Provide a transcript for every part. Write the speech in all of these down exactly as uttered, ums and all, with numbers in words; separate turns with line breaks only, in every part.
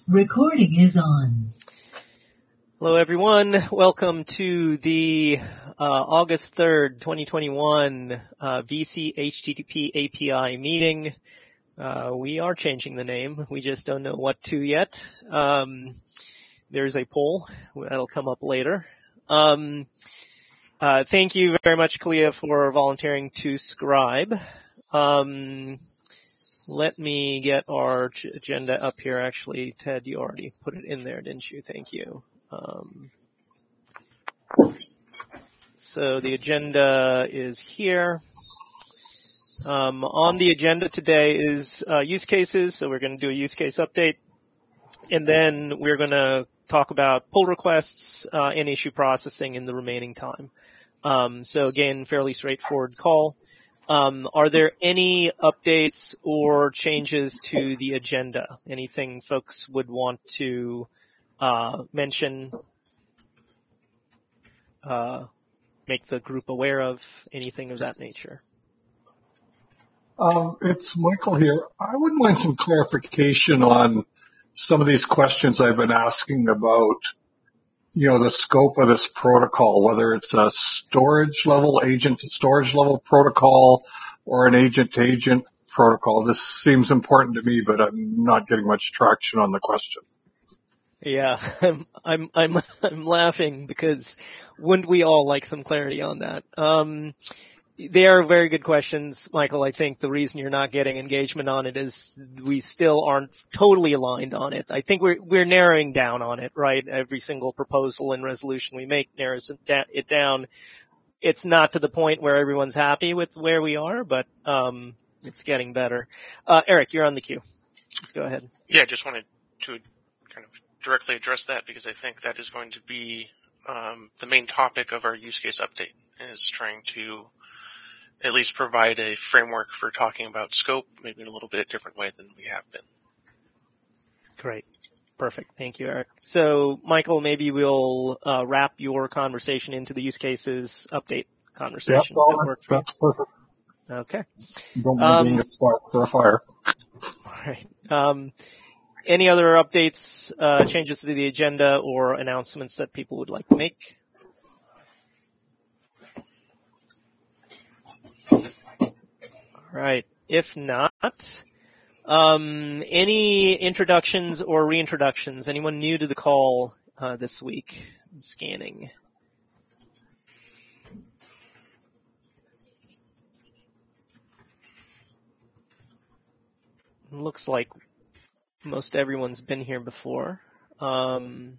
Recording is on.
Hello, everyone. Welcome to the uh, August third, twenty twenty-one uh, V C H T T P A P I meeting. Uh, we are changing the name. We just don't know what to yet. Um, there's a poll that'll come up later. Um, uh, thank you very much, Kalia, for volunteering to scribe. Um, let me get our ch- agenda up here. Actually, Ted, you already put it in there, didn't you? Thank you. Um, so the agenda is here. Um, on the agenda today is uh, use cases. So we're going to do a use case update. And then we're going to talk about pull requests uh, and issue processing in the remaining time. Um, so again, fairly straightforward call. Um, are there any updates or changes to the agenda? Anything folks would want to uh, mention, uh, make the group aware of, anything of that nature?
Um, it's Michael here. I would like some clarification on some of these questions I've been asking about, you know, the scope of this protocol, whether it's a storage level, agent to storage level protocol or an agent to agent protocol. This seems important to me, but I'm not getting much traction on the question.
Yeah, I'm, I'm, I'm, I'm laughing because wouldn't we all like some clarity on that? Um, they are very good questions, Michael. I think the reason you're not getting engagement on it is we still aren't totally aligned on it. I think we're, we're narrowing down on it, right? Every single proposal and resolution we make narrows it down. It's not to the point where everyone's happy with where we are, but, um, it's getting better. Uh, Eric, you're on the queue. Let's go ahead.
Yeah, just wanted to kind of directly address that because I think that is going to be um, the main topic of our use case update, is trying to at least provide a framework for talking about scope, maybe in a little bit different way than we have been.
Great. Perfect. Thank you, Eric. So, Michael, maybe we'll uh, wrap your conversation into the use cases update conversation.
Yep,
That works for you?
that's perfect.
Okay.
Don't mind
Um,
being a spark for a fire.
all right. Um, any other updates, uh, changes to the agenda, or announcements that people would like to make? All right. If not, um, any introductions or reintroductions? Anyone new to the call uh, this week? Scanning. Looks like most everyone's been here before. Um,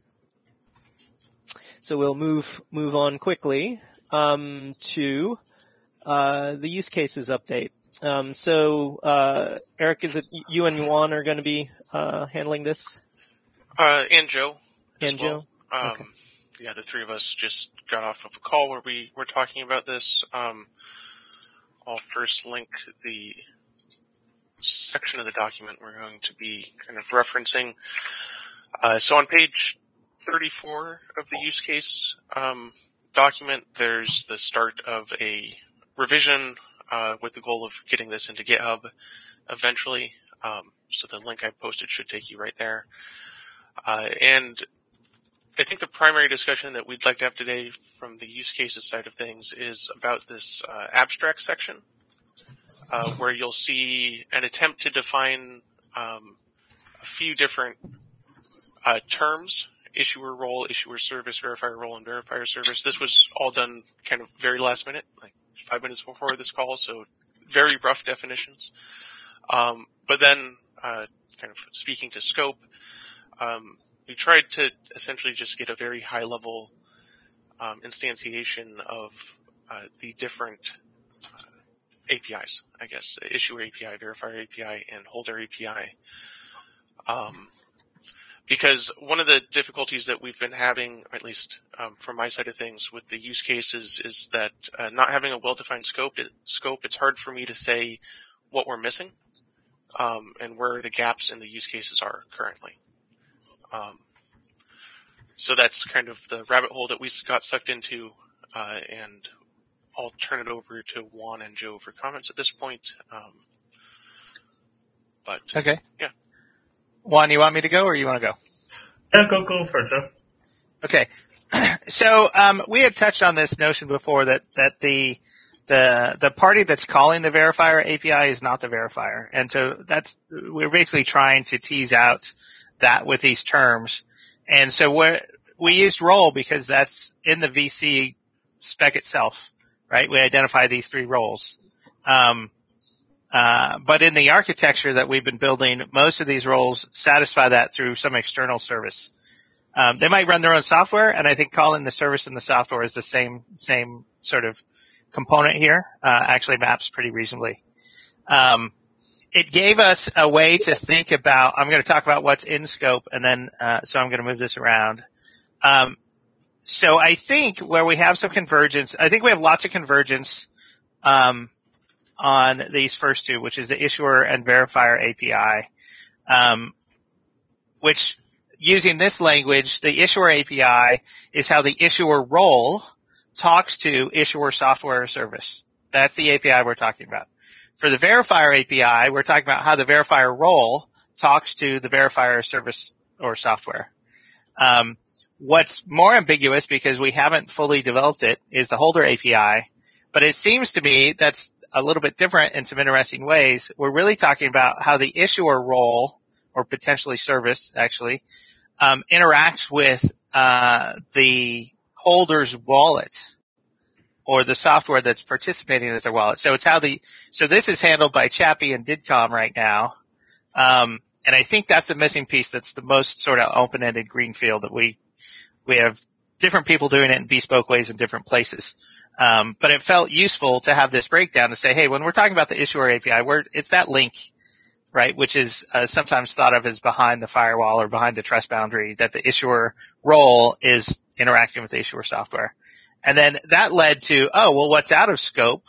so we'll move move on quickly um, to uh, the use cases update. Um, so, uh, Eric, is it you and Yuan are going to be uh, handling this?
Uh, and Joe as
And
well.
Joe?
Um,
Okay.
Yeah, the three of us just got off of a call where we were talking about this. Um, I'll first link the section of the document we're going to be kind of referencing. Uh, so on page thirty-four of the use case um, document, there's the start of a revision uh, with the goal of getting this into GitHub eventually. Um, so the link I posted should take you right there. Uh, and I think the primary discussion that we'd like to have today from the use cases side of things is about this uh, abstract section, uh, where you'll see an attempt to define um, a few different uh, terms: issuer role, issuer service, verifier role, and verifier service. This was all done kind of very last minute, like five minutes before this call, so very rough definitions. Um, but then, uh, kind of speaking to scope, um, we tried to essentially just get a very high level um, instantiation of uh, the different uh, A P Is, I guess, issuer A P I, verifier A P I, and holder A P I. Um, because one of the difficulties that we've been having, or at least um, from my side of things with the use cases, is that uh, not having a well-defined scope, it, scope, it's hard for me to say what we're missing um, and where the gaps in the use cases are currently. Um, so that's kind of the rabbit hole that we got sucked into, uh, and I'll turn it over to Juan and Joe for comments at this point. Um, but
okay,
yeah.
Juan, you want me to go or you want to go?
Yeah, go, go for it, Joe.
Okay. So, um, we had touched on this notion before that, that the, the, the party that's calling the verifier A P I is not the verifier. And so that's, we're basically trying to tease out that with these terms. And so we we used role because that's in the V C spec itself, right? We identify these three roles. Um, uh, but in the architecture that we've been building, most of these roles satisfy that through some external service. Um, they might run their own software, and I think calling the service in the software is the same, same sort of component here, uh, actually maps pretty reasonably. Um, it gave us a way to think about, I'm going to talk about what's in scope, and then, uh, so I'm going to move this around. Um, so I think where we have some convergence, I think we have lots of convergence, um, on these first two, which is the issuer and verifier A P I, um, which, using this language, the issuer A P I is how the issuer role talks to issuer software or service. That's the A P I we're talking about. For the verifier A P I, we're talking about how the verifier role talks to the verifier service or software. Um, what's more ambiguous, because we haven't fully developed it, is the holder A P I. But it seems to me that's a little bit different in some interesting ways. We're really talking about how the issuer role, or potentially service, actually, Um, interacts with uh, the holder's wallet or the software that's participating as their wallet. So it's how the so this is handled by Chappie and DIDCOM right now, um, and I think that's the missing piece. That's the most sort of open-ended greenfield that we we have different people doing it in bespoke ways in different places. Um, but it felt useful to have this breakdown to say, hey, when we're talking about the issuer A P I, we're, it's that link, right, which is uh, sometimes thought of as behind the firewall or behind the trust boundary, that the issuer role is interacting with the issuer software. And then that led to, oh, well, what's out of scope,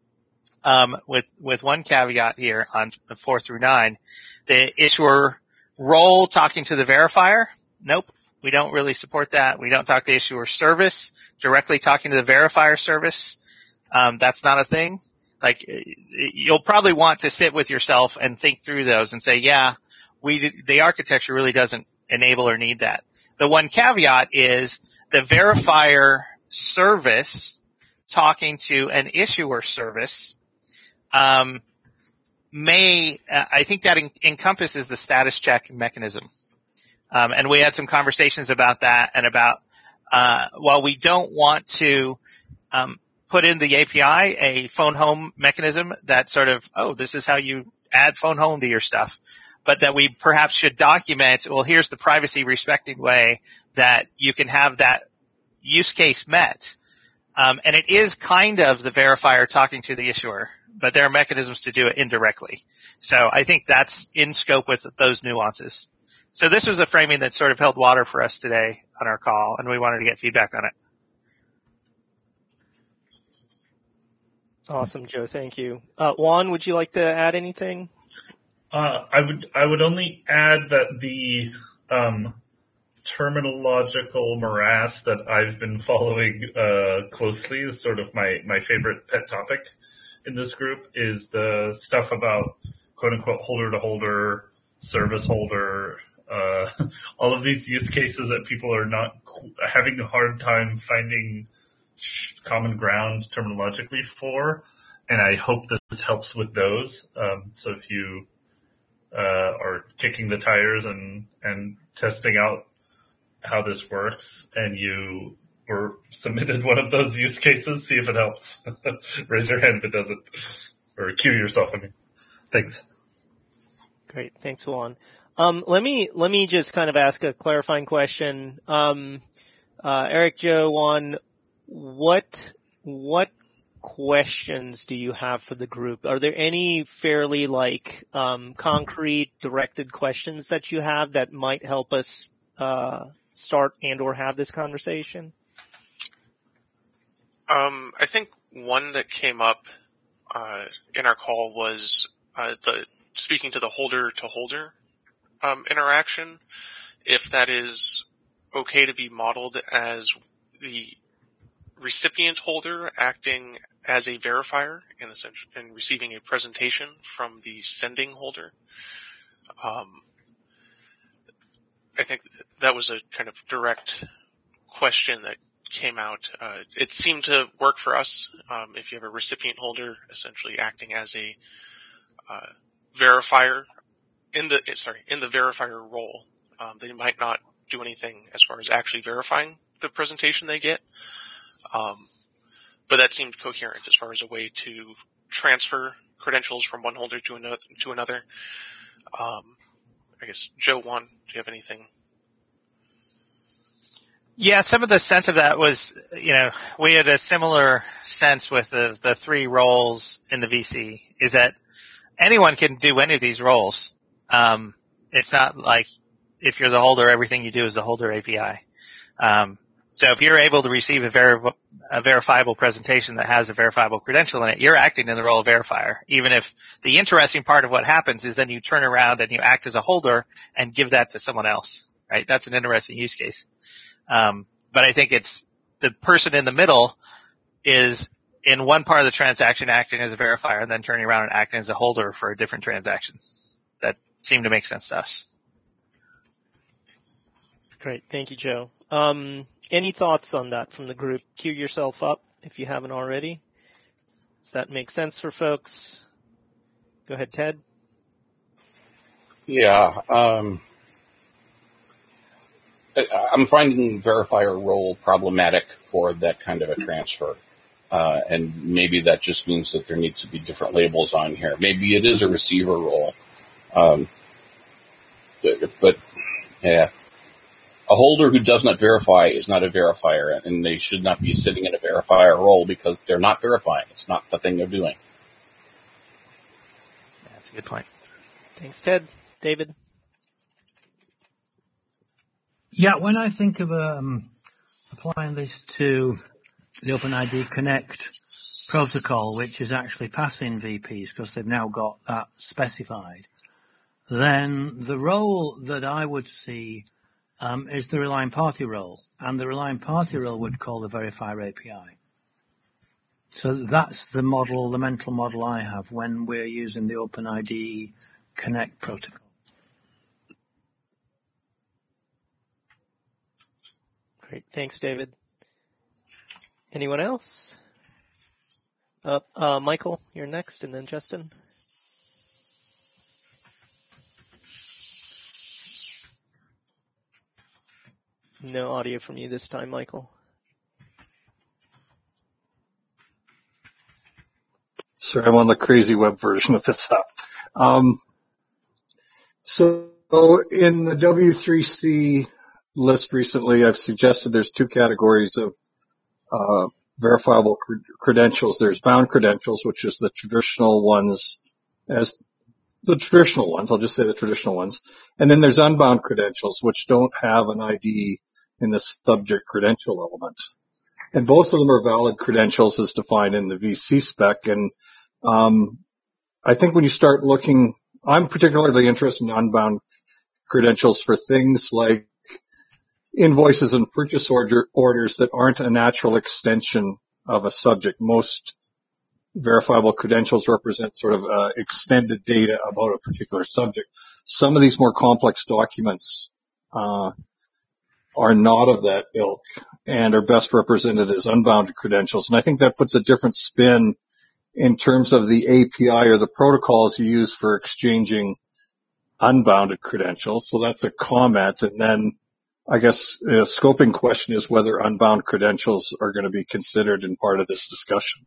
um, with, with one caveat here on four through nine, the issuer role talking to the verifier. Nope. We don't really support that. We don't talk to the issuer service directly talking to the verifier service. Um, that's not a thing. Like, you'll probably want to sit with yourself and think through those and say, yeah, we, the architecture really doesn't enable or need that. The one caveat is the verifier service talking to an issuer service, um, may, uh, I think that en- encompasses the status check mechanism. Um, and we had some conversations about that and about, uh, while we don't want to, um, put in the A P I a phone home mechanism that sort of, oh, this is how you add phone home to your stuff, but that we perhaps should document, well, here's the privacy respecting way that you can have that use case met. Um, and it is kind of the verifier talking to the issuer, but there are mechanisms to do it indirectly. So I think that's in scope with those nuances. So this was a framing that sort of held water for us today on our call, and we wanted to get feedback on it.
Awesome, Joe. Thank you. Uh, Juan, would you like to add anything?
Uh, I would I would only add that the um, terminological morass that I've been following uh, closely is sort of my, my favorite pet topic in this group is the stuff about quote-unquote holder-to-holder, service holder, uh, all of these use cases that people are not having a hard time finding common ground terminologically for, and I hope this helps with those. Um, so if you uh, are kicking the tires and, and testing out how this works, and you were submitted one of those use cases, see if it helps. Raise your hand if it doesn't, or cue yourself. I mean, thanks.
Great, thanks, Juan. Um, let me let me just kind of ask a clarifying question. Um, uh, Eric, Joe, Juan, what what questions do you have for the group? Are there any fairly like um, concrete, directed questions that you have that might help us uh, start and or have this conversation?
Um, I think one that came up uh, in our call was uh, the speaking to the holder to holder um, interaction. If that is okay to be modeled as the recipient holder acting as a verifier in essentially and receiving a presentation from the sending holder. Um, I think that was a kind of direct question that came out. Uh, it seemed to work for us. Um, if you have a recipient holder essentially acting as a uh, verifier in the sorry in the verifier role, um, they might not do anything as far as actually verifying the presentation they get. Um, but that seemed coherent as far as a way to transfer credentials from one holder to another. To another. Um, I guess Joe, Juan, do you have anything?
Yeah, some of the sense of that was, you know, we had a similar sense with the, the three roles in the V C, is that anyone can do any of these roles. Um, it's not like if you're the holder, everything you do is the holder A P I. Um, so if you're able to receive a, veri- a verifiable presentation that has a verifiable credential in it, you're acting in the role of verifier. Even if the interesting part of what happens is then you turn around and you act as a holder and give that to someone else, right? That's an interesting use case. Um, but I think it's the person in the middle is in one part of the transaction acting as a verifier and then turning around and acting as a holder for a different transaction. That seemed to make sense to us.
Great. Thank you, Joe. Um, any thoughts on that from the group? Queue yourself up if you haven't already. Does that make sense for folks? Go ahead, Ted.
Yeah. Um, I'm finding verifier role problematic for that kind of a transfer. Uh, and maybe that just means that there needs to be different labels on here. Maybe it is a receiver role. Um, but, but, yeah. A holder who does not verify is not a verifier, and they should not be sitting in a verifier role because they're not verifying. It's not the thing they're doing.
That's a good point.
Thanks, Ted. David?
Yeah, when I think of um, applying this to the OpenID Connect protocol, which is actually passing V Ps because they've now got that specified, then the role that I would see um, is the relying party role, and the relying party role would call the verifier A P I. So that's the model, the mental model I have when we're using the OpenID Connect protocol.
Great. Thanks, David. Anyone else? Uh, uh, Michael, you're next, and then Justin. No audio from you this time, Michael.
Sorry, I'm on the crazy web version of this app. Um, so in the W three C list recently, I've suggested there's two categories of uh, verifiable cred- credentials. There's bound credentials, which is the traditional ones, as the traditional ones. I'll just say the traditional ones. And then there's unbound credentials, which don't have an I D in the subject credential element. And both of them are valid credentials as defined in the V C spec. And um, I think when you start looking, I'm particularly interested in unbound credentials for things like invoices and purchase order orders that aren't a natural extension of a subject. Most verifiable credentials represent sort of uh, extended data about a particular subject. Some of these more complex documents uh, are not of that ilk and are best represented as unbounded credentials. And I think that puts a different spin in terms of the A P I or the protocols you use for exchanging unbounded credentials. So that's a comment. And then I guess a scoping question is whether unbound credentials are going to be considered in part of this discussion.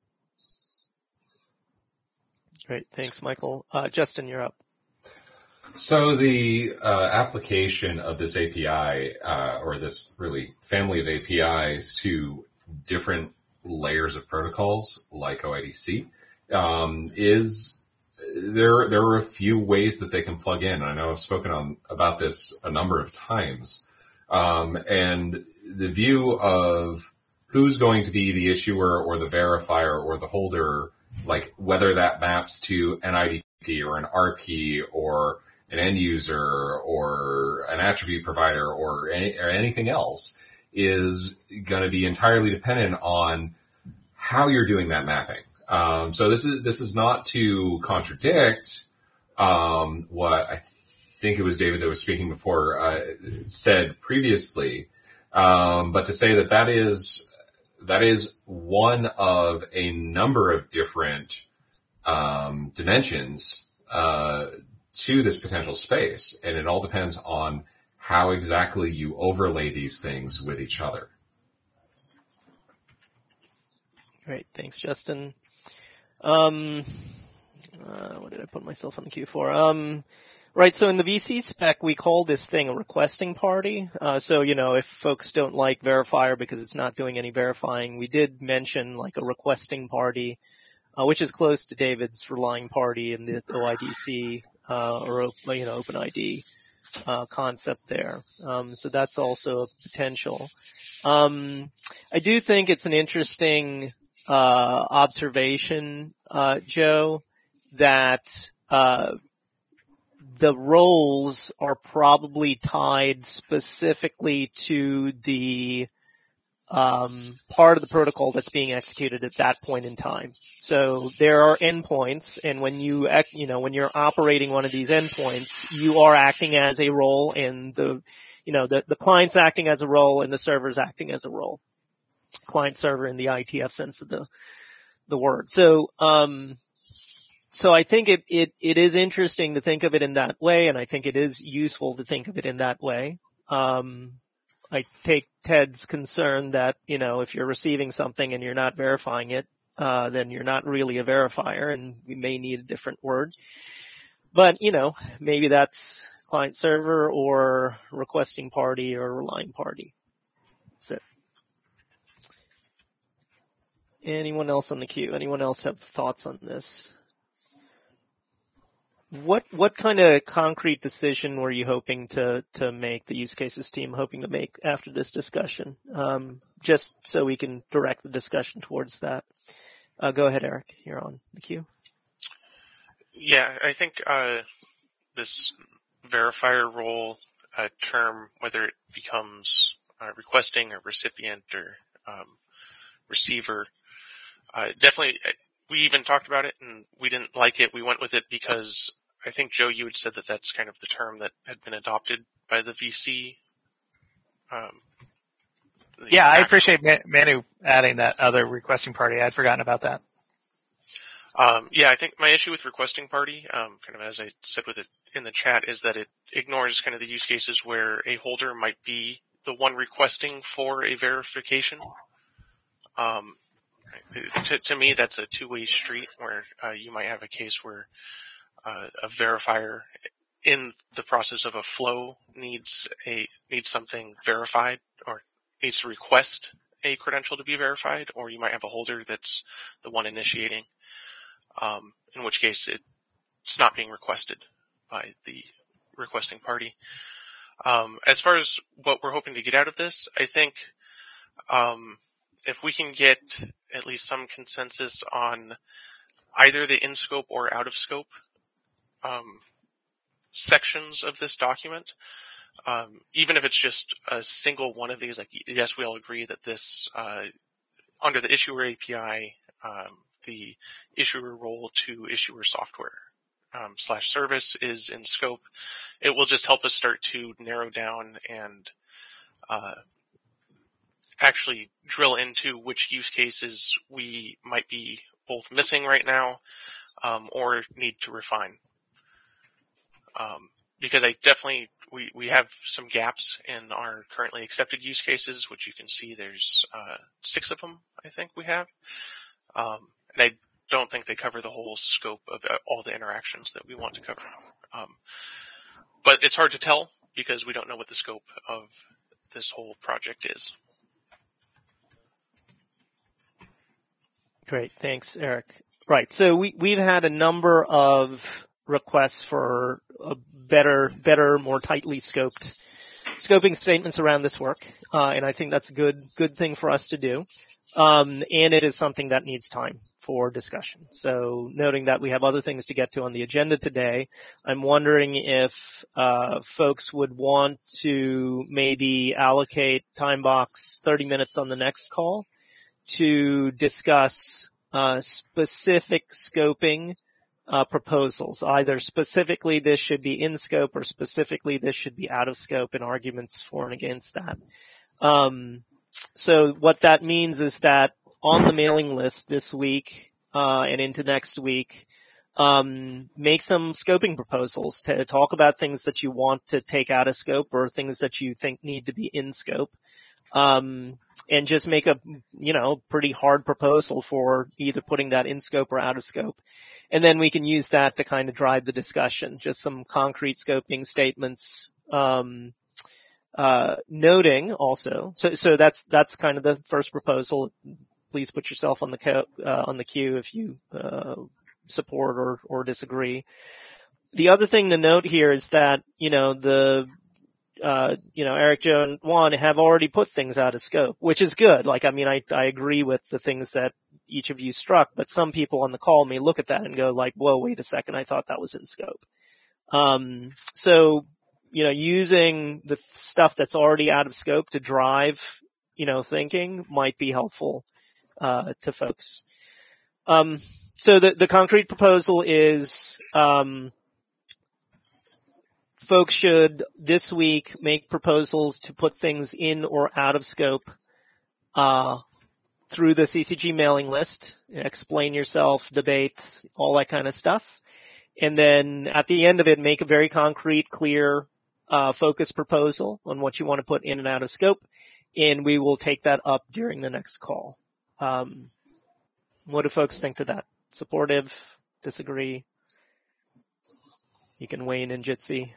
Great. Thanks, Michael. Uh, Justin, you're up.
So the uh, application of this A P I, uh, or this really family of A P Is to different layers of protocols like O I D C, um, is there, there are a few ways that they can plug in. I know I've spoken on about this a number of times. Um, and the view of who's going to be the issuer or the verifier or the holder, like whether that maps to an I D P or an R P or an end user or an attribute provider or, any, or anything else, is going to be entirely dependent on how you're doing that mapping. Um, so this is this is not to contradict um, what I think it was David that was speaking before, uh, said previously. Um, but to say that that is that is one of a number of different um, dimensions uh, to this potential space, and it all depends on how exactly you overlay these things with each other.
Great, thanks, Justin. Um, uh, what did I put myself on the queue for? Um, right, so in the V C spec, we call this thing a requesting party. Uh, so, you know, if folks don't like verifier because it's not doing any verifying, we did mention like a requesting party, uh, which is close to David's relying party in the O I D C, uh, or, you know, OpenID, uh, concept there. Um, so that's also a potential. Um, I do think it's an interesting Uh, observation, uh, Joe, that, uh, the roles are probably tied specifically to the, um, part of the protocol that's being executed at that point in time. So there are endpoints, and when you, act, you know, when you're operating one of these endpoints, you are acting as a role, and the, you know, the, the client's acting as a role, and the server's acting as a role. Client server in the I T F sense of the, the word. So, um, so I think it, it, it is interesting to think of it in that way, and I think it is useful to think of it in that way. Um, I take Ted's concern that, you know, if you're receiving something and you're not verifying it, uh, then you're not really a verifier, and we may need a different word. But, you know, maybe that's client server or requesting party or relying party. That's it. Anyone else on the queue? Anyone else have thoughts on this? What what kind of concrete decision were you hoping to to make, the use cases team hoping to make after this discussion? Um, just so we can direct the discussion towards that. Uh, go ahead, Eric. You're on the queue.
Yeah, I think uh, this verifier role uh, term, whether it becomes uh, requesting or recipient or um, receiver, Uh, definitely, we even talked about it and we didn't like it. We went with it because I think, Joe, you had said that that's kind of the term that had been adopted by the V C. Um, the
yeah, I
actual,
appreciate Manu adding that other requesting party. I'd forgotten about that.
Um, yeah, I think my issue with requesting party, um, kind of as I said with it in the chat, is that it ignores kind of the use cases where a holder might be the one requesting for a verification. Um, To, to me, that's a two-way street where uh, you might have a case where uh, a verifier in the process of a flow needs a needs something verified or needs to request a credential to be verified, or you might have a holder that's the one initiating, um, in which case it, it's not being requested by the requesting party. Um, as far as what we're hoping to get out of this, I think um, if we can get at least some consensus on either the in-scope or out-of-scope um, sections of this document, um, even if it's just a single one of these, like, yes, we all agree that this, uh, under the issuer A P I, um, the issuer role to issuer software um, slash service is in scope, it will just help us start to narrow down and uh, actually drill into which use cases we might be both missing right now um, or need to refine. Um, because I definitely, we, we have some gaps in our currently accepted use cases, which you can see there's uh, six of them, I think we have. Um, and I don't think they cover the whole scope of uh, all the interactions that we want to cover. Um, but it's hard to tell because we don't know what the scope of this whole project is.
Great. Thanks, Eric. Right. So we, we've had a number of requests for a better, better, more tightly scoped scoping statements around this work. Uh, and I think that's a good, good thing for us to do. Um, and it is something that needs time for discussion. So noting that we have other things to get to on the agenda today, I'm wondering if, uh, folks would want to maybe allocate time box thirty minutes on the next call to discuss uh, specific scoping uh, proposals. Either specifically this should be in scope or specifically this should be out of scope, and arguments for and against that. Um, so what that means is that on the mailing list this week, uh, and into next week, um, make some scoping proposals to talk about things that you want to take out of scope or things that you think need to be in scope. Um, and just make a, you know, pretty hard proposal for either putting that in scope or out of scope. And then we can use that to kind of drive the discussion, just some concrete scoping statements, um, uh, noting also. So, so that's, that's kind of the first proposal. Please put yourself on the co- uh, on the queue if you, uh, support or, or disagree. The other thing to note here is that, you know, the, Uh, you know, Eric, Joe, and Juan have already put things out of scope, which is good. Like, I mean, I, I agree with the things that each of you struck, but some people on the call may look at that and go like, whoa, wait a second, I thought that was in scope. Um, so, you know, using the stuff that's already out of scope to drive, you know, thinking might be helpful, uh, to folks. Um, so the, the concrete proposal is, um, folks should this week make proposals to put things in or out of scope uh, through the C C G mailing list. Explain yourself, debate, all that kind of stuff. And then at the end of it, make a very concrete, clear, uh, focused proposal on what you want to put in and out of scope. And we will take that up during the next call. Um, what do folks think to that? Supportive? Disagree? You can weigh in in Jitsi.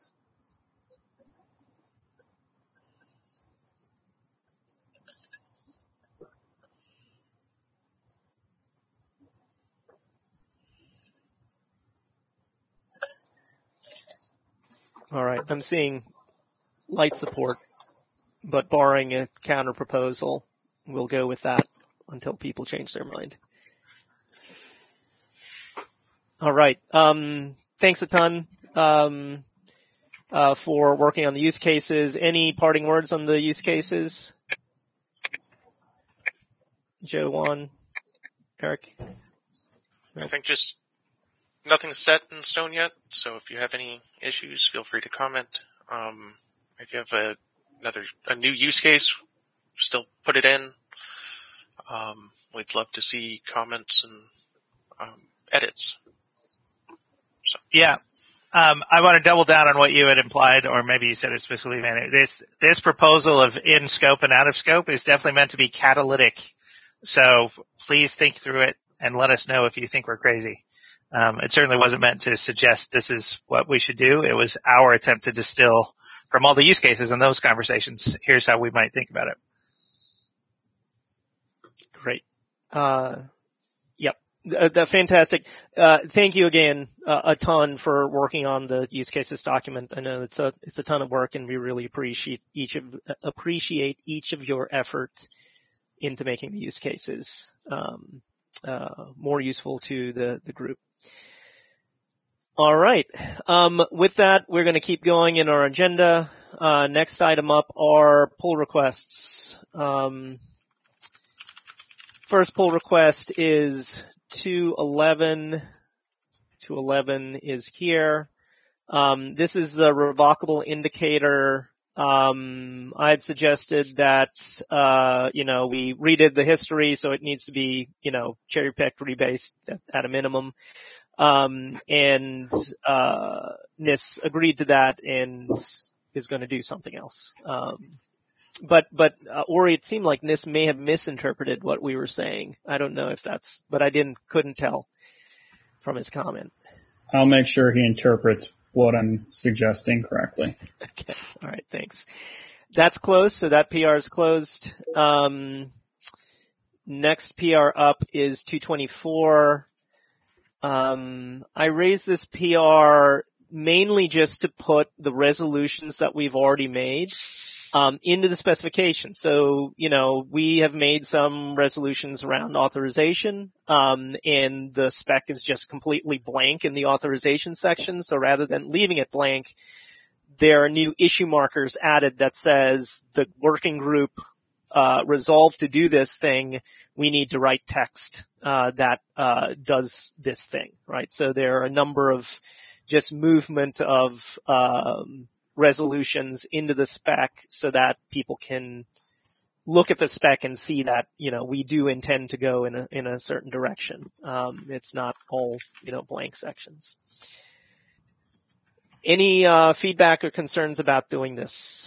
All right, I'm seeing light support, but barring a counter proposal, we'll go with that until people change their mind. All right, um, thanks a ton um, uh, for working on the use cases. Any parting words on the use cases? Joe, Juan, Eric?
I think just nothing's set in stone yet, so if you have any issues, feel free to comment. Um, if you have a, another, a new use case, still put it in. Um, we'd love to see comments and, um, edits. So.
Yeah. Um, I want to double down on what you had implied, or maybe you said it specifically, man. This, this proposal of in scope and out of scope is definitely meant to be catalytic. So please think through it and let us know if you think we're crazy. Um, it certainly wasn't meant to suggest this is what we should do. It was our attempt to distill from all the use cases and those conversations. Here's how we might think about it.
Great. Uh, yep. Uh, the, fantastic. Uh, thank you again uh, a ton for working on the use cases document. I know it's a, it's a ton of work, and we really appreciate each of, appreciate each of your effort into making the use cases, um, uh, more useful to the, the group. All right. Um, with that, we're going to keep going in our agenda. Uh, next item up are pull requests. Um, first pull request is two eleven. two eleven is here. Um, this is the revocable indicator. Um, I had suggested that, uh, you know, we redid the history, so it needs to be, you know, cherry-picked, rebased at, at a minimum. Um, and, uh, N I S agreed to that and is going to do something else. Um, but, but, uh, Ori, it seemed like N I S may have misinterpreted what we were saying. I don't know if that's, but I didn't, couldn't tell from his comment.
I'll make sure he interprets what I'm suggesting correctly.
Okay. All right. Thanks. That's closed. So that P R is closed. Um, next P R up is two twenty-four. Um, I raised this P R mainly just to put the resolutions that we've already made, um, into the specification. So, you know, we have made some resolutions around authorization, um, and the spec is just completely blank in the authorization section. So rather than leaving it blank, there are new issue markers added that says the working group, uh, resolved to do this thing. We need to write text, uh, that uh, does this thing, right? So there are a number of just movement of um, resolutions into the spec so that people can look at the spec and see that, you know, we do intend to go in a, in a certain direction. Um, it's not all, you know, blank sections. Any, uh, feedback or concerns about doing this?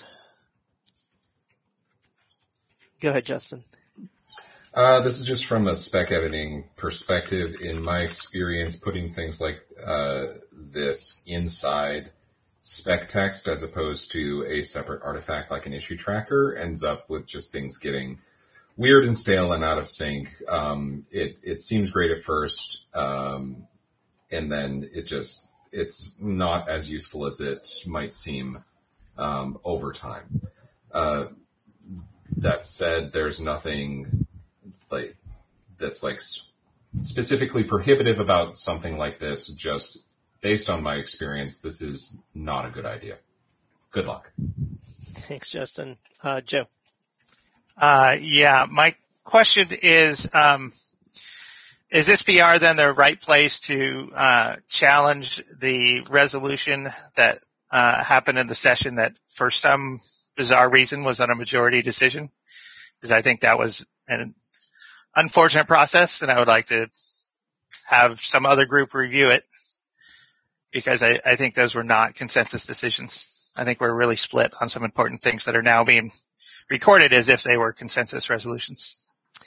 Go ahead, Justin.
Uh, this is just from a spec editing perspective. In my experience, putting things like, uh, this inside spec text as opposed to a separate artifact like an issue tracker ends up with just things getting weird and stale and out of sync. Um, it, it seems great at first. Um, and then it just, it's not as useful as it might seem, um, over time. Uh, that said, there's nothing like, that's like specifically prohibitive about something like this. Just based on my experience, this is not a good idea. Good luck.
Thanks, Justin. Uh, Joe.
Uh, yeah, my question is, um, is this P R then the right place to uh, challenge the resolution that uh, happened in the session that for some bizarre reason was on a majority decision? Because I think that was an unfortunate process, and I would like to have some other group review it, because I, I think those were not consensus decisions. I think we're really split on some important things that are now being recorded as if they were consensus resolutions.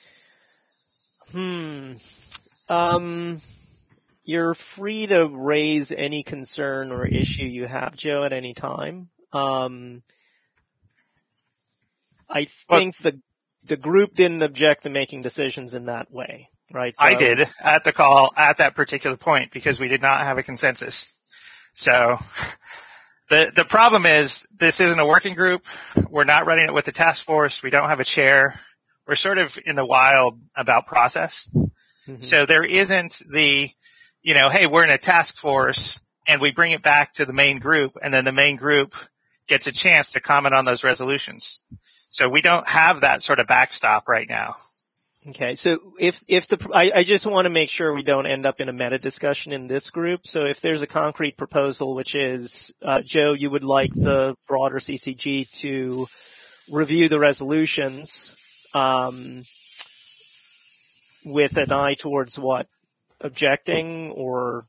Hmm. Um, you're free to raise any concern or issue you have, Joe, at any time. Um, I think but, the the group didn't object to making decisions in that way, right? So,
I did at the call at that particular point because we did not have a consensus. So the the problem is this isn't a working group. We're not running it with the task force. We don't have a chair. We're sort of in the wild about process. Mm-hmm. So there isn't the, you know, hey, we're in a task force and we bring it back to the main group, and then the main group gets a chance to comment on those resolutions. So we don't have that sort of backstop right now.
Okay. So if, if the, I, I just want to make sure we don't end up in a meta discussion in this group. So if there's a concrete proposal, which is, uh, Joe, you would like the broader C C G to review the resolutions, um, with an eye towards what? Objecting, or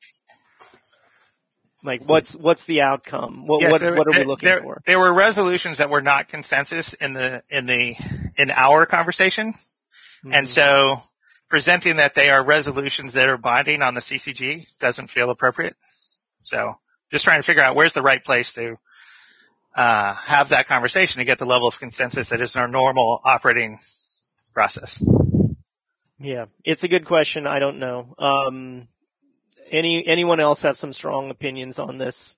like what's, what's the outcome? What,
yes,
what,
there,
what are we looking
there,
for?
There were resolutions that were not consensus in the, in the, in our conversation. Mm-hmm. And so presenting that they are resolutions that are binding on the C C G doesn't feel appropriate. So just trying to figure out where's the right place to, uh, have that conversation to get the level of consensus that is our normal operating process.
Yeah, it's a good question. I don't know. Um, any, anyone else have some strong opinions on this?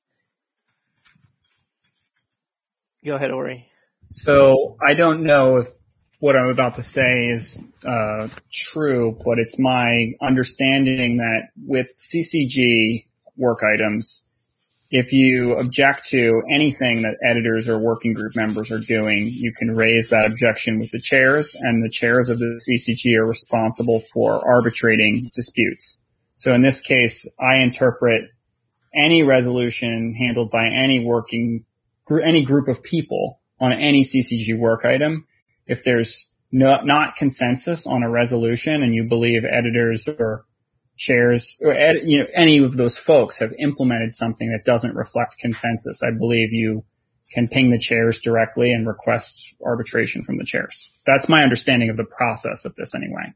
Go ahead, Ori.
So I don't know if what I'm about to say is uh, true, but it's my understanding that with C C G work items, if you object to anything that editors or working group members are doing, you can raise that objection with the chairs, and the chairs of the C C G are responsible for arbitrating disputes. So in this case, I interpret any resolution handled by any working, any group of people on any C C G work item. If there's no, not consensus on a resolution and you believe editors or chairs or ed, you know, any of those folks have implemented something that doesn't reflect consensus, I believe you can ping the chairs directly and request arbitration from the chairs. That's my understanding of the process of this anyway.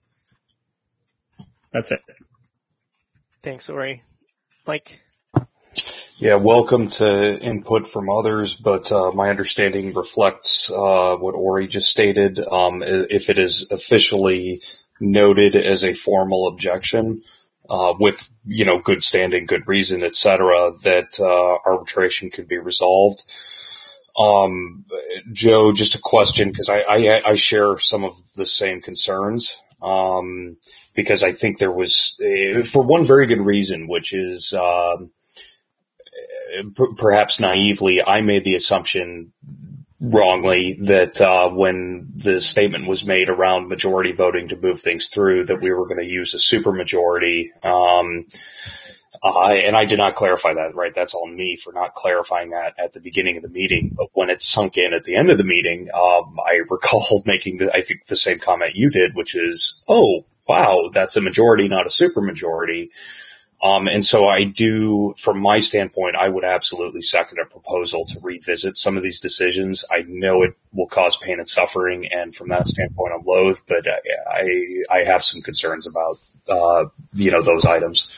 That's it.
Thanks, Ori. Mike?
Yeah, welcome to input from others, but uh, my understanding reflects uh, what Ori just stated. Um, if it is officially noted as a formal objection, uh, with, you know, good standing, good reason, et cetera, that uh, arbitration could be resolved. Um, Joe, just a question, because I, I, I share some of the same concerns, um, because I think there was, uh, for one very good reason, which is um, p- perhaps naively, I made the assumption wrongly that uh, when the statement was made around majority voting to move things through, that we were going to use a supermajority. Um, uh, and I did not clarify that, right? That's on me for not clarifying that at the beginning of the meeting. But when it sunk in at the end of the meeting, um, I recall making, the, I think, the same comment you did, which is, oh, wow, that's a majority, not a supermajority. Um, and so I do, from my standpoint, I would absolutely second a proposal to revisit some of these decisions. I know it will cause pain and suffering, and from that standpoint, I'm loath, but I, I, I have some concerns about, uh, you know, those items.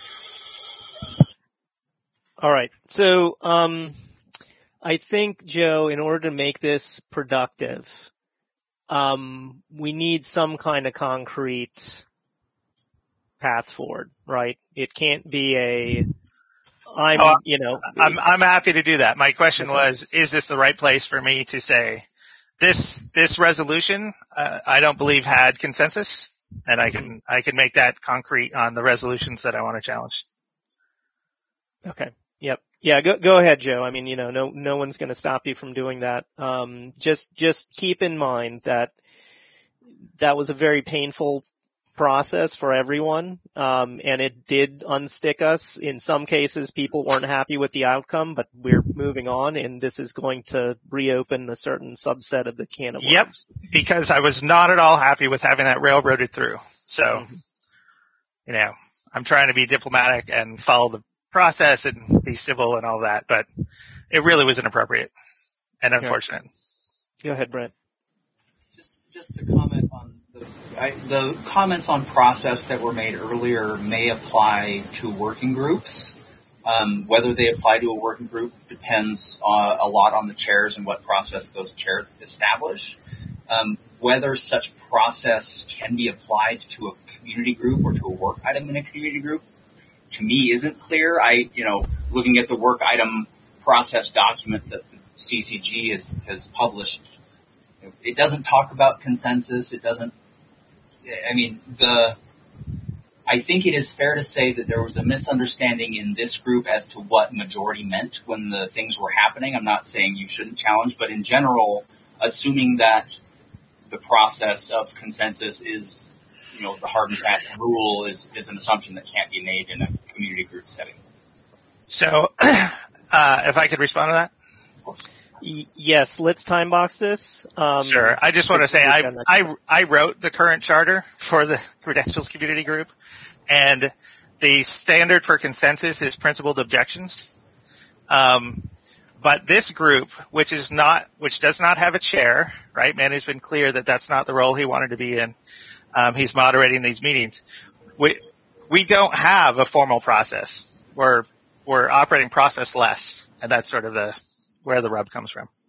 All right. So, um, I think, Joe, in order to make this productive, um, we need some kind of concrete path forward, right? It can't be a, I'm,
oh,
you know.
I'm, I'm happy to do that. My question was, is this the right place for me to say this, this resolution, uh, I don't believe had consensus, and I can, I can make that concrete on the resolutions that I want to challenge.
Okay. Yep. Yeah, go, go ahead, Joe. I mean, you know, no, no one's going to stop you from doing that. Um, just, just keep in mind that that was a very painful process for everyone. Um, and it did unstick us. In some cases, people weren't happy with the outcome, but we're moving on, and this is going to reopen a certain subset of the can of worms.
Yep. Because I was not at all happy with having that railroaded through. So, mm-hmm. you know, I'm trying to be diplomatic and follow the process and be civil and all that, but it really was inappropriate and unfortunate.
Go ahead, Brent.
Just, just to comment on the, I, the comments on process that were made earlier may apply to working groups. Um, whether they apply to a working group depends uh, a lot on the chairs and what process those chairs establish. Um, whether such process can be applied to a community group or to a work item in a community group, to me, isn't clear. I, you know, looking at the work item process document that the C C G has, has published, it doesn't talk about consensus. It doesn't, I mean, the, I think it is fair to say that there was a misunderstanding in this group as to what majority meant when the things were happening. I'm not saying you shouldn't challenge, but in general, assuming that the process of consensus is, you know, the hard and fast rule is, is an assumption that can't be made in a community group setting.
So, uh, if I could respond to that?
Of course.
Y- yes, let's time box this. Um,
sure. I just want to say I, I, I wrote the current charter for the Credentials Community Group, and the standard for consensus is principled objections. Um, but this group, which is not, which does not have a chair, right? Manny's been clear that that's not the role he wanted to be in. Um, he's moderating these meetings. We, we don't have a formal process. We're, we're operating process-less, and that's sort of the, where the rub comes from.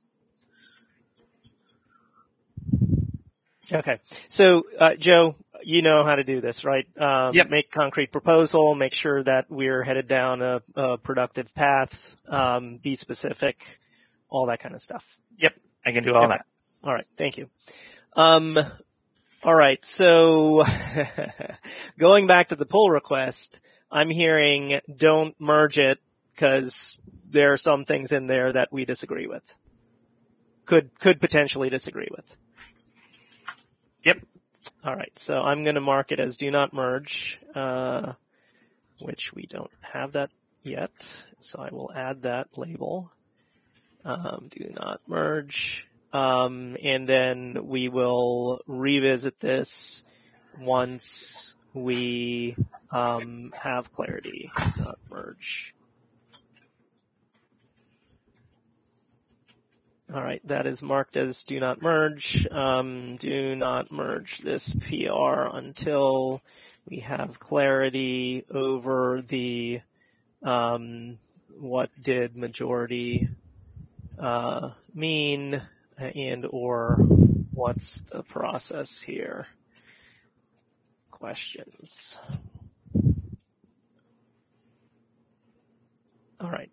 Okay. So, uh, Joe, you know how to do this, right? Um,
yep.
Make concrete proposal, make sure that we're headed down a, a productive path, um, be specific, all that kind of stuff.
Yep. I can do all
okay.
that.
All right. Thank you. Um, all right. So going back to the pull request, I'm hearing don't merge it because there are some things in there that we disagree with. Could, could potentially disagree with.
Yep.
All right. So I'm going to mark it as do not merge, uh, which we don't have that yet. So I will add that label. Um, do not merge. Um, and then we will revisit this once we, um, have clarity. Do not merge. All right, that is marked as do not merge. Um, do not merge this P R until we have clarity over the um, what did majority uh, mean and or what's the process here. Questions. All right.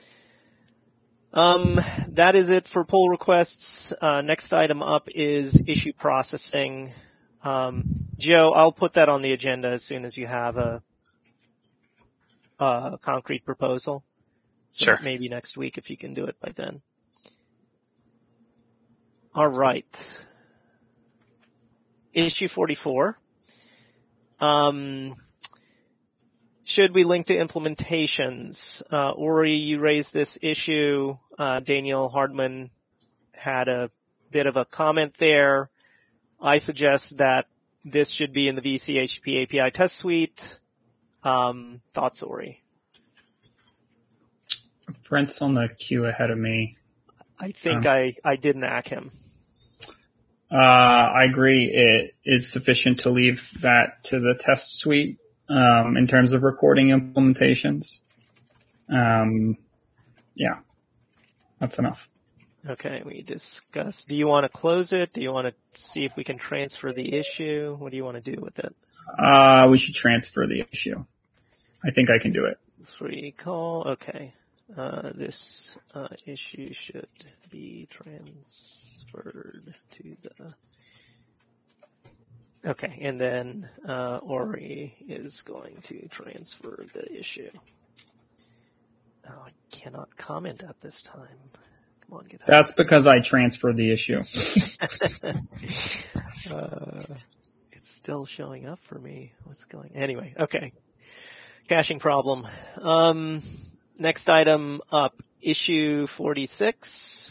Um, that is it for pull requests. Uh, next item up is issue processing. Um, Joe, I'll put that on the agenda as soon as you have a, a concrete proposal. So
sure.
Maybe next week if you can do it by then. All right. Issue forty-four. Um, should we link to implementations? Uh, Ori, you raised this issue. Uh, Daniel Hardman had a bit of a comment there. I suggest that this should be in the V C H T T P A P I test suite. Um, thoughts, Ori?
Brent's on the queue ahead of me.
I think
Um,
I, I did knack him.
Uh, I agree. It is sufficient to leave that to the test suite um, in terms of recording implementations. Um, yeah, that's enough.
Okay, we discussed. Do you want to close it? Do you want to see if we can transfer the issue? What do you want to do with it?
Uh, we should transfer the issue. I think I can do it.
Free call. Okay. Uh, this uh, issue should be transferred to the. Okay, and then uh, Ori is going to transfer the issue. Oh, I cannot comment at this time. Come on, get out.
That's because I transferred the issue.
uh, it's still showing up for me. What's going? Anyway, okay. Caching problem. Um, next item up, issue forty-six.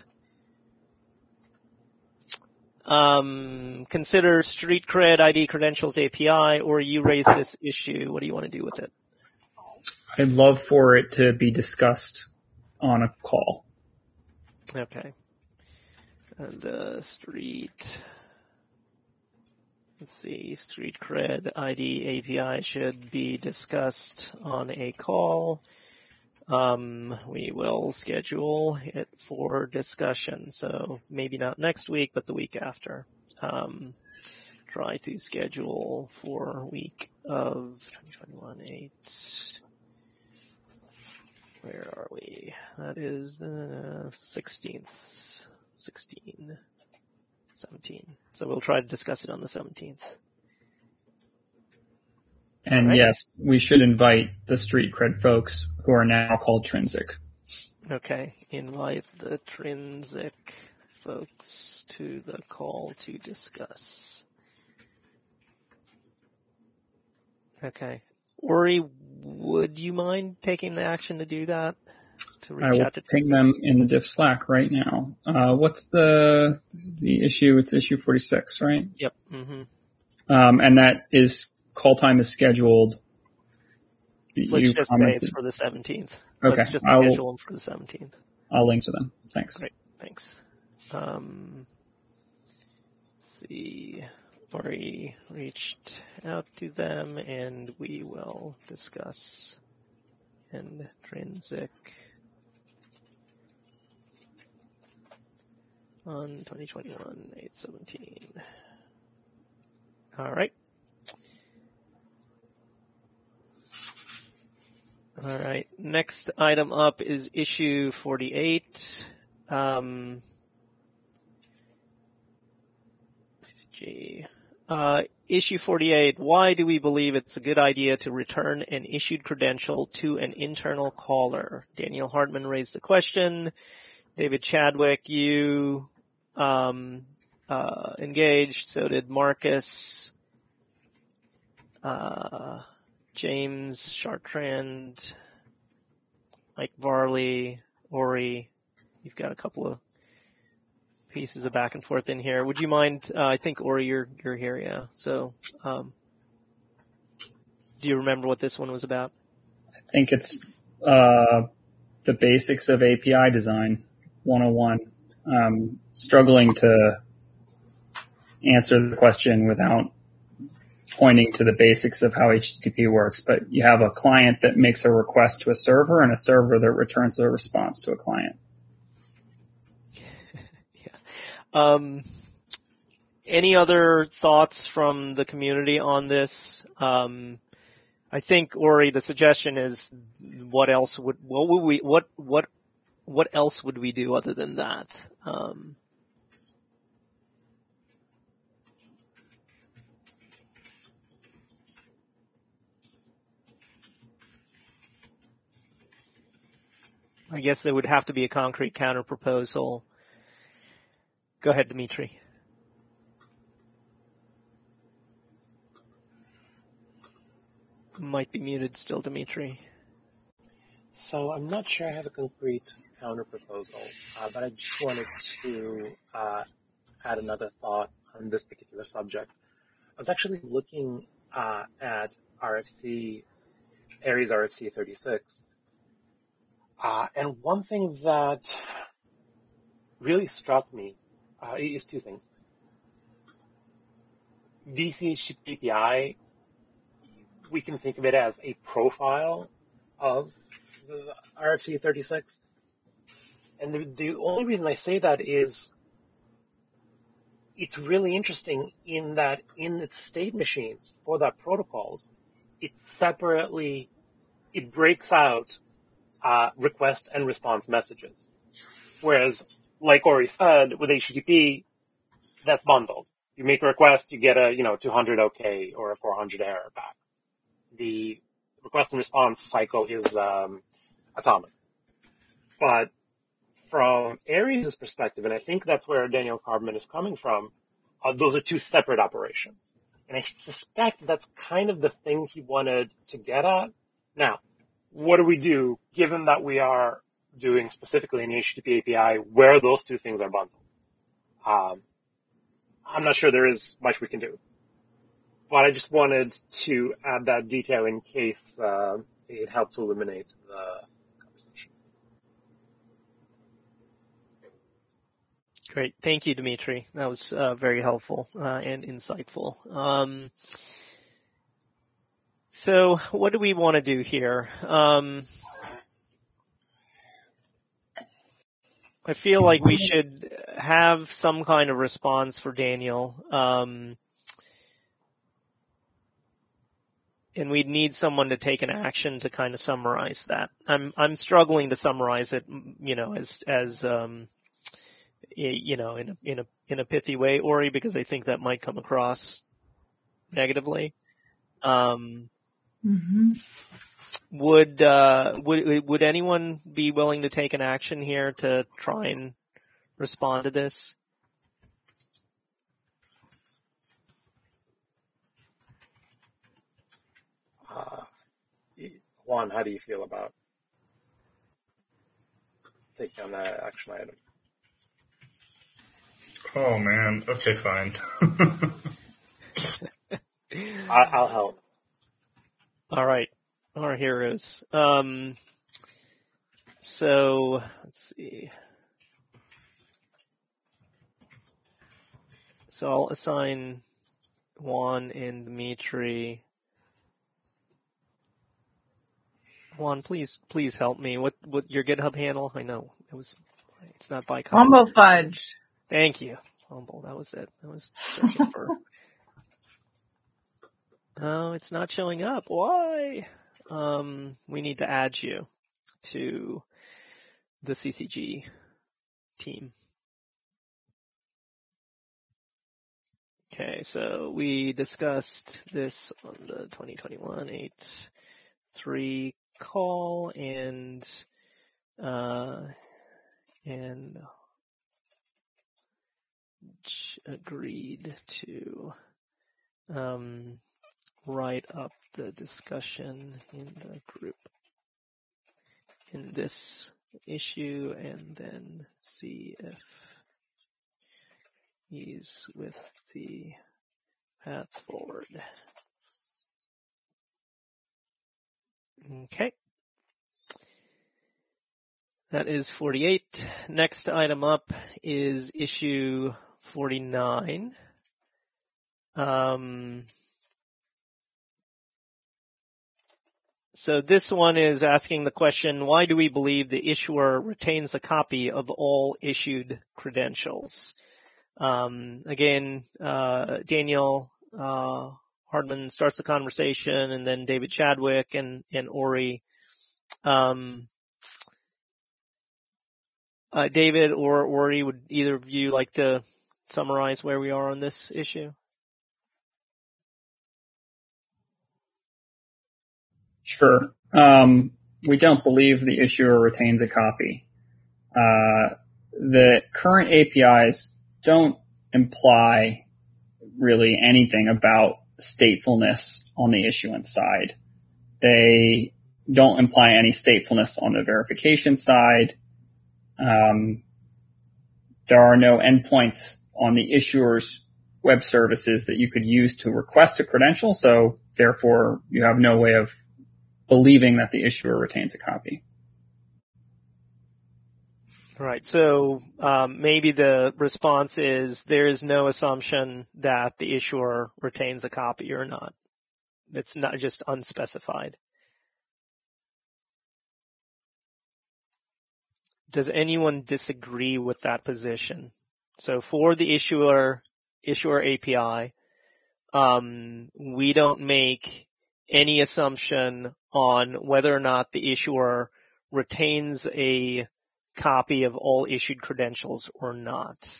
Um, consider Street Cred I D Credentials A P I, or you raise this issue. What do you want to do with it?
I'd love for it to be discussed on a call.
Okay. And uh, Street, let's see, Street Cred I D A P I should be discussed on a call. Um, we will schedule it for discussion. So maybe not next week, but the week after. Um, try to schedule for week of twenty twenty-one eight. Where are we? That is the sixteenth, sixteen, seventeen. So we'll try to discuss it on the seventeenth.
And
right.
Yes, we should invite the Street Cred folks who are now called Trinsic.
Okay. Invite the Trinsic folks to the call to discuss. Okay. Ori, would you mind taking the action to do that? To reach
I will
out to
ping them in the diff Slack right now. Uh, what's the the issue? It's issue forty-six, right?
Yep. Mm-hmm.
Um, and that is call time is scheduled.
Let's
You
just
commented.
say it's for the seventeenth.
Okay.
Let's just
I'll,
schedule them for the seventeenth.
I'll link to them. Thanks.
Great. Thanks. Um, let's see. Ori reached out to them, and we will discuss Intrinsic on twenty twenty-one eight seventeen. All right. All right. Next item up is issue forty-eight. Um, gee. Uh, issue forty-eight. Why do we believe it's a good idea to return an issued credential to an internal caller? Daniel Hartman raised the question. David Chadwick, you um, uh, engaged. So did Marcus. Uh, James Chartrand, Mike Varley, Ori. You've got a couple of pieces of back and forth in here. Would you mind? Uh, I think Ori, you're you're here, yeah. So, um, do you remember what this one was about?
I think it's uh, the basics of A P I design one oh one. Um, struggling to answer the question without pointing to the basics of how H T T P works, but you have a client that makes a request to a server and a server that returns a response to a client.
yeah. Um, any other thoughts from the community on this? Um, I think, Ori, the suggestion is what else would, what would we, what, what, what else would we do other than that? Um, I guess there would have to be a concrete counter proposal. Go ahead, Dimitri. Might be muted still, Dimitri.
So I'm not sure I have a concrete counter proposal, uh, but I just wanted to uh, add another thought on this particular subject. I was actually looking uh, at R F C, Aries R F C thirty-six, uh, and one thing that really struck me uh, is two things. V C H T T P A P I, we can think of it as a profile of the R F C thirty-six. And the, the only reason I say that is it's really interesting in that in its state machines for that protocols, it separately, it breaks out uh, request and response messages. Whereas, like Ori said, with H T T P, that's bundled. You make a request, you get a, you know, two hundred OK or a four hundred error back. The request and response cycle is um, atomic. But from Aries' perspective, and I think that's where Daniel Carbon is coming from, uh, those are two separate operations. And I suspect that's kind of the thing he wanted to get at. Now, what do we do, given that we are doing specifically in H T T P A P I where those two things are bundled? Um, I'm not sure there is much we can do. But I just wanted to add that detail in case uh, it helped to illuminate the conversation.
Great. Thank you, Dimitri. That was uh, very helpful uh, and insightful. Um, so what do we want to do here? Um, I feel like we should have some kind of response for Daniel. Um, and we'd need someone to take an action to kind of summarize that. I'm I'm struggling to summarize it, you know, as as um, you know, in a in a in a pithy way, Ori, because I think that might come across negatively. Um,
Mm-hmm.
Would uh, would would anyone be willing to take an action here to try and respond to this?
Uh, Juan, how do you feel about taking on that action item?
Oh man. Okay, fine.
I, I'll help.
All right. Our heroes. Um, so let's see. So I'll assign Juan and Dimitri. Juan, please, please help me. What, what your GitHub handle? I know it was. It's not by copy.
Humble Fudge.
Thank you. Humble. That was it. I was searching for. Oh, it's not showing up. Why? Um, we need to add you to the C C G team. Okay, so we discussed this on the twenty twenty-one eight three call and, uh, and agreed to, um, write up the discussion in the group in this issue and then see if he's with the path forward. Okay. That is forty-eight. Next item up is issue forty-nine. Um, So this one is asking the question, why do we believe the issuer retains a copy of all issued credentials? Um, again, uh, Daniel uh, Hardman starts the conversation, and then David Chadwick and, and Ori. Um, uh, David or Ori, would either of you like to summarize where we are on this issue?
Sure. Um, we don't believe the issuer retains a copy. Uh, the current A P Is don't imply really anything about statefulness on the issuance side. They don't imply any statefulness on the verification side. Um, there are no endpoints on the issuer's web services that you could use to request a credential, so therefore you have no way of believing that the issuer retains a copy.
Right. So um, maybe the response is there is no assumption that the issuer retains a copy or not. It's not just unspecified. Does anyone disagree with that position? So for the issuer issuer A P I, um, we don't make any assumption on whether or not the issuer retains a copy of all issued credentials or not.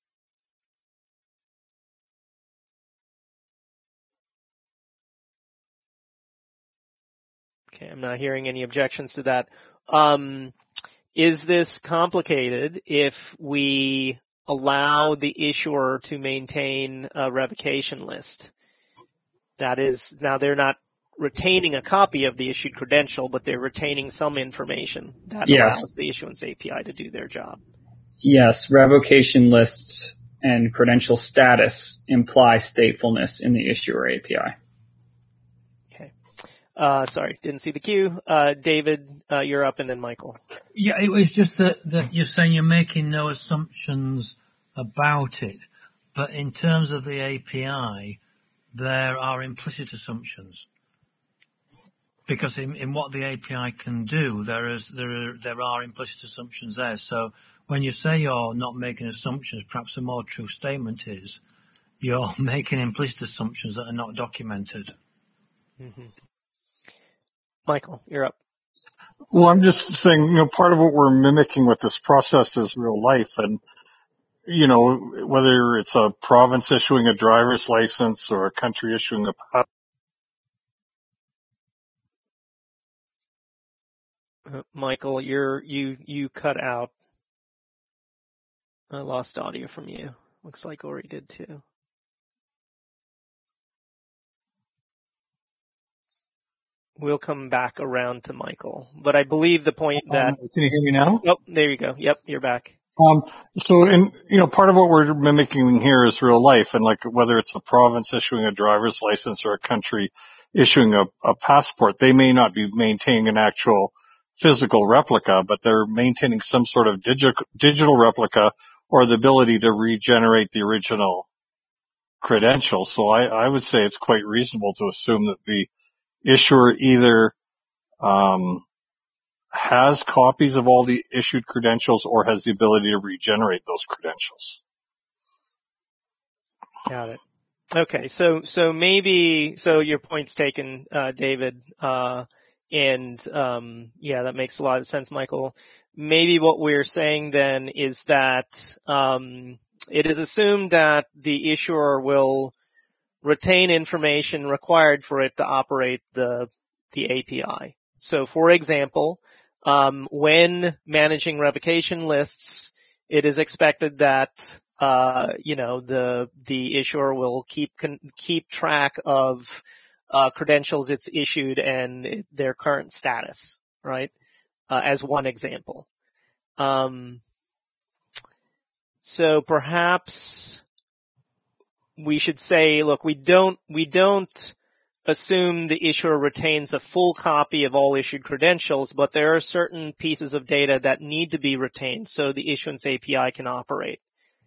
Okay, I'm not hearing any objections to that. Um, is this complicated if we allow the issuer to maintain a revocation list? That is, now they're not retaining a copy of the issued credential, but they're retaining some information that
Yes.
allows the issuance A P I to do their job.
Yes, revocation lists and credential status imply statefulness in the issuer A P I.
Okay. Uh, sorry, didn't see the queue. Uh, David, uh, you're up, and then Michael.
Yeah, it was just that, that you're saying you're making no assumptions about it, but in terms of the A P I, there are implicit assumptions. Because in, in what the A P I can do, there is there are there are implicit assumptions there. So when you say you're not making assumptions, perhaps a more true statement is you're making implicit assumptions that are not documented.
Mm-hmm. Michael, you're up.
Well, I'm just saying, you know, part of what we're mimicking with this process is real life. And, you know, whether it's a province issuing a driver's license or a country issuing a passport.
Uh, Michael, you're, you, you cut out. I lost audio from you. Looks like Ori did too. We'll come back around to Michael, but I believe the point that.
Um, can you hear me now?
Oh, there you go. Yep, you're back.
Um, so, in, you know, part of what we're mimicking here is real life, and like whether it's a province issuing a driver's license or a country issuing a, a passport, they may not be maintaining an actual physical replica, but they're maintaining some sort of digi- digital replica or the ability to regenerate the original credentials. So I, I would say it's quite reasonable to assume that the issuer either um, has copies of all the issued credentials or has the ability to regenerate those credentials.
Got it. Okay, so so maybe so your point's taken, uh, David. Uh, And, um, yeah, that makes a lot of sense, Michael. Maybe what we're saying then is that, um, it is assumed that the issuer will retain information required for it to operate the, the A P I. So, for example, um, when managing revocation lists, it is expected that, uh, you know, the, the issuer will keep, con- keep track of Uh, credentials it's issued and their current status, right? Uh, as one example. Um, so perhaps we should say, look, we don't, we don't assume the issuer retains a full copy of all issued credentials, but there are certain pieces of data that need to be retained so the issuance A P I can operate.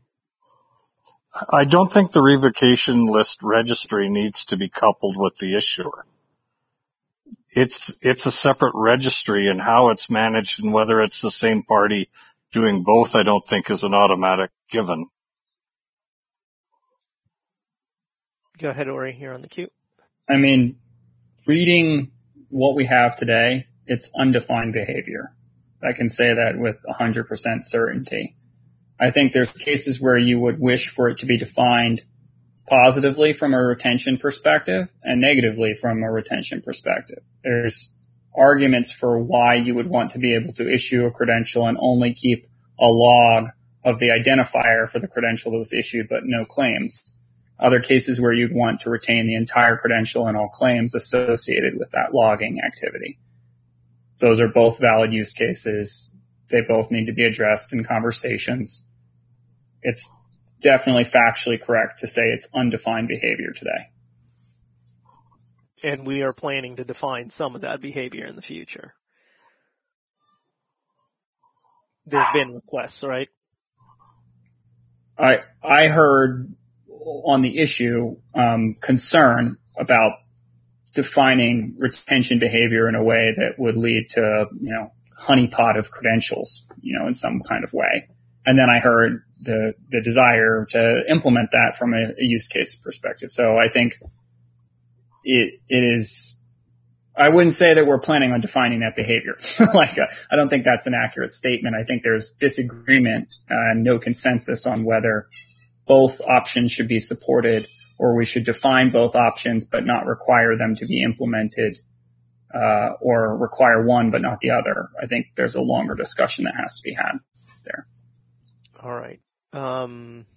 I don't think the revocation list registry needs to be coupled with the issuer. It's, it's a separate registry, and how it's managed and whether it's the same party doing both, I don't think is an automatic given.
Go ahead, Ori, here on the queue.
I mean, reading what we have today, it's undefined behavior. I can say that with one hundred percent certainty. I think there's cases where you would wish for it to be defined positively from a retention perspective and negatively from a retention perspective. There's arguments for why you would want to be able to issue a credential and only keep a log of the identifier for the credential that was issued, but no claims. Other cases where you'd want to retain the entire credential and all claims associated with that logging activity. Those are both valid use cases. They both need to be addressed in conversations. It's definitely factually correct to say it's undefined behavior today.
And we are planning to define some of that behavior in the future. There have been requests, right?
I I heard on the issue um, concern about defining retention behavior in a way that would lead to, you know, honeypot of credentials, you know, in some kind of way. And then I heard the the desire to implement that from a, a use case perspective. So I think it it is. I wouldn't say that we're planning on defining that behavior. like, uh, I don't think that's an accurate statement. I think there's disagreement and no consensus on whether both options should be supported or we should define both options but not require them to be implemented, uh, or require one but not the other. I think there's a longer discussion that has to be had there.
All right. Um,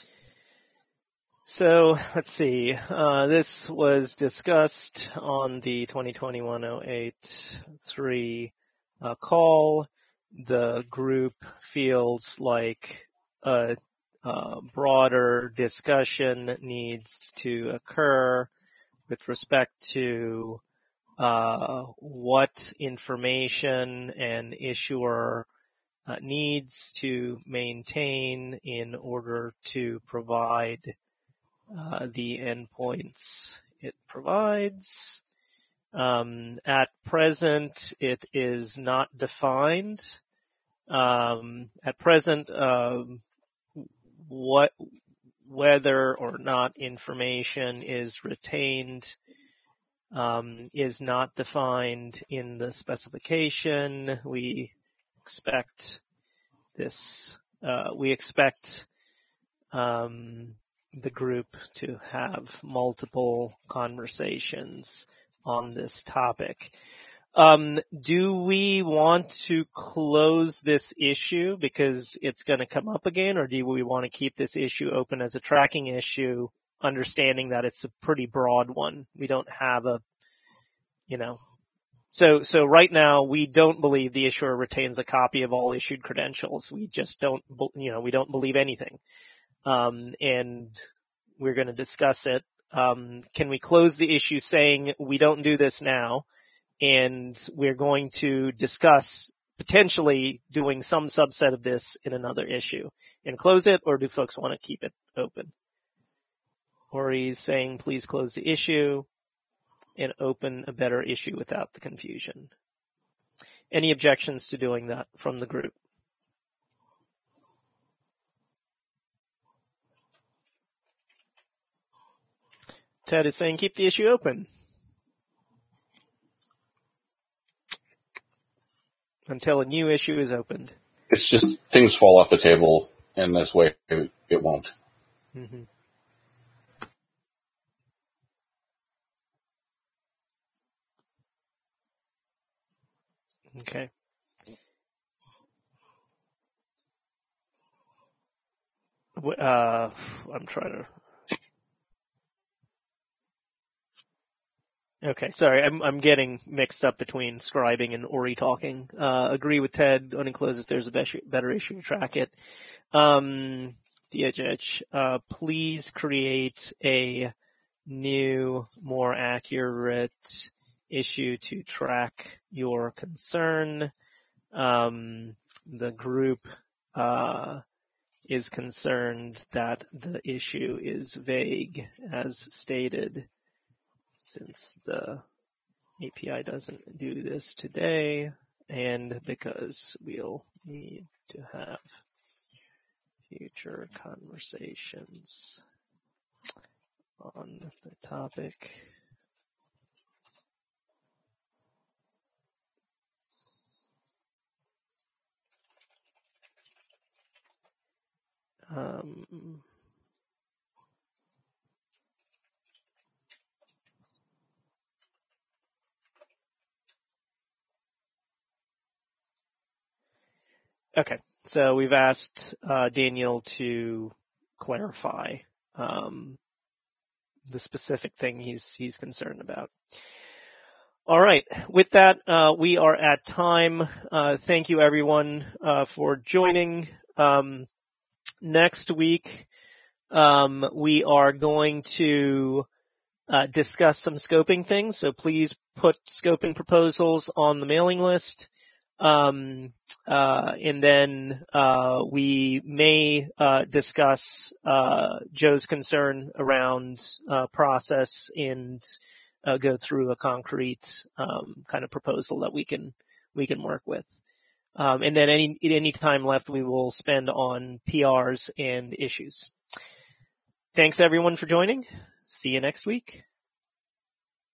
So let's see. Uh, this was discussed on the twenty twenty-one oh eight three uh, call. The group feels like a, a broader discussion needs to occur with respect to uh, what information an issuer uh, needs to maintain in order to provide Uh, the endpoints it provides. Um, at present, it is not defined. Um, at present, um, what, whether or not information is retained, um, is not defined in the specification. We expect this. Uh, we expect. Um, the group to have multiple conversations on this topic. Um, do we want to close this issue because it's going to come up again, or do we want to keep this issue open as a tracking issue, understanding that it's a pretty broad one? We don't have a, you know, so, so right now we don't believe the issuer retains a copy of all issued credentials. We just don't, you know, we don't believe anything. Um, and we're going to discuss it. Um, can we close the issue saying we don't do this now, and we're going to discuss potentially doing some subset of this in another issue and close it, or do folks want to keep it open? Or he's saying please close the issue and open a better issue without the confusion. Any objections to doing that from the group? Ted is saying keep the issue open until a new issue is opened.
It's just things fall off the table, and this way it, it won't.
Mm-hmm. Okay. Uh, I'm trying to. Okay, sorry, I'm I'm getting mixed up between scribing and Ori talking. Uh, agree with Ted. Only close if there's a better issue to track it. Um, Diajec, uh, please create a new, more accurate issue to track your concern. Um, the group uh, is concerned that the issue is vague, as stated. Since the A P I doesn't do this today, and because we'll need to have future conversations on the topic. Um, Okay. So we've asked uh, Daniel to clarify um, the specific thing he's he's concerned about. All right. With that, uh, we are at time. Uh, thank you, everyone, uh, for joining. Um, next week, um, we are going to uh, discuss some scoping things. So please put scoping proposals on the mailing list. Um, uh, and then, uh, we may, uh, discuss, uh, Joe's concern around, uh, process and, uh, go through a concrete, um, kind of proposal that we can, we can work with. Um, and then any, any time left we will spend on P Rs and issues. Thanks everyone for joining. See you next week.